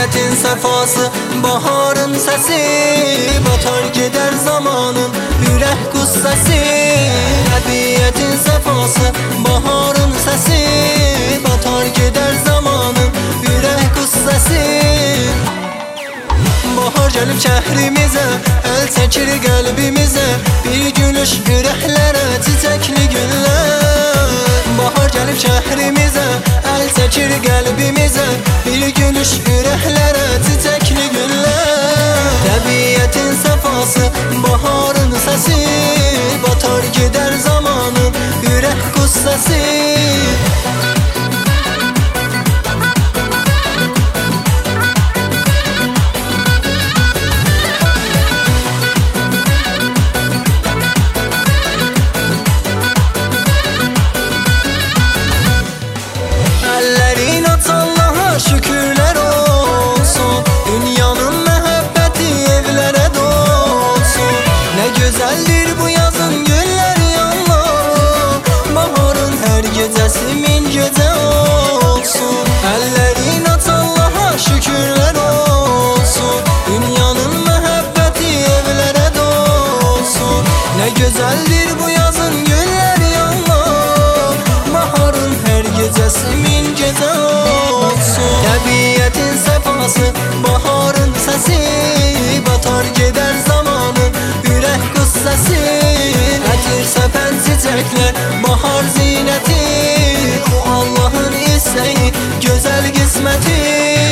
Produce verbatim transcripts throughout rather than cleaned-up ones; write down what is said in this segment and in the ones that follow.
Təbiətin səfası, baharın səsi, batar gedər zamanın ürək qüssəsi. Təbiətin səfası, baharın səsi, batar gedər zamanın ürək qüssəsi. Bahar gəlib şəhrimizə, əl çəkir qəlbimizə, bir gülüş ürəklərə çiçəkli günlər. Bahar gəlib şəhrimizə, əl çəkir qəlbimizə, bir gülüş ürəklərə çiçəkli günlər. Təbiətin səfası, baharın səsi, batar gedər zamanın ürək qüssəsi. Şükürler olsun, dünyanın məhəbbəti evlərə dolsun. Nə gözəldir bu yazın güllər yanlar, baharın hər gecəsi min gecə olsun. Əllərin aç Allaha şükürlər olsun, dünyanın məhəbbəti evlərə dolsun. Nə gözəldir bu yazın güllər yanlar, baharın hər gecəsi min gecə olsun. Təbiətin səfası, baharın səsi, batar gedər zamanın ürək qüssəsi. Ətir səpən çiçəklər, bahar zinəti, o Allahın istəyi, gözəl qisməti.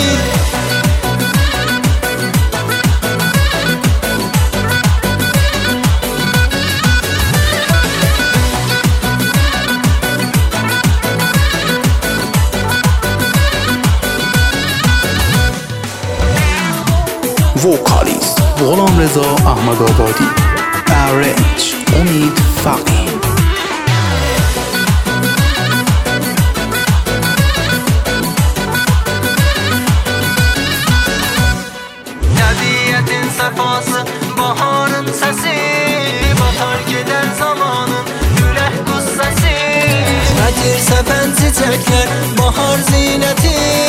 Vocalist غلامرضا احمدآبادی. Arrange امید فقیه. Təbiətin səfası, baharın səsi, batar gedər zamanın ürək qüssəsi. Ətir səpən çiçəklər, bahar zinəti,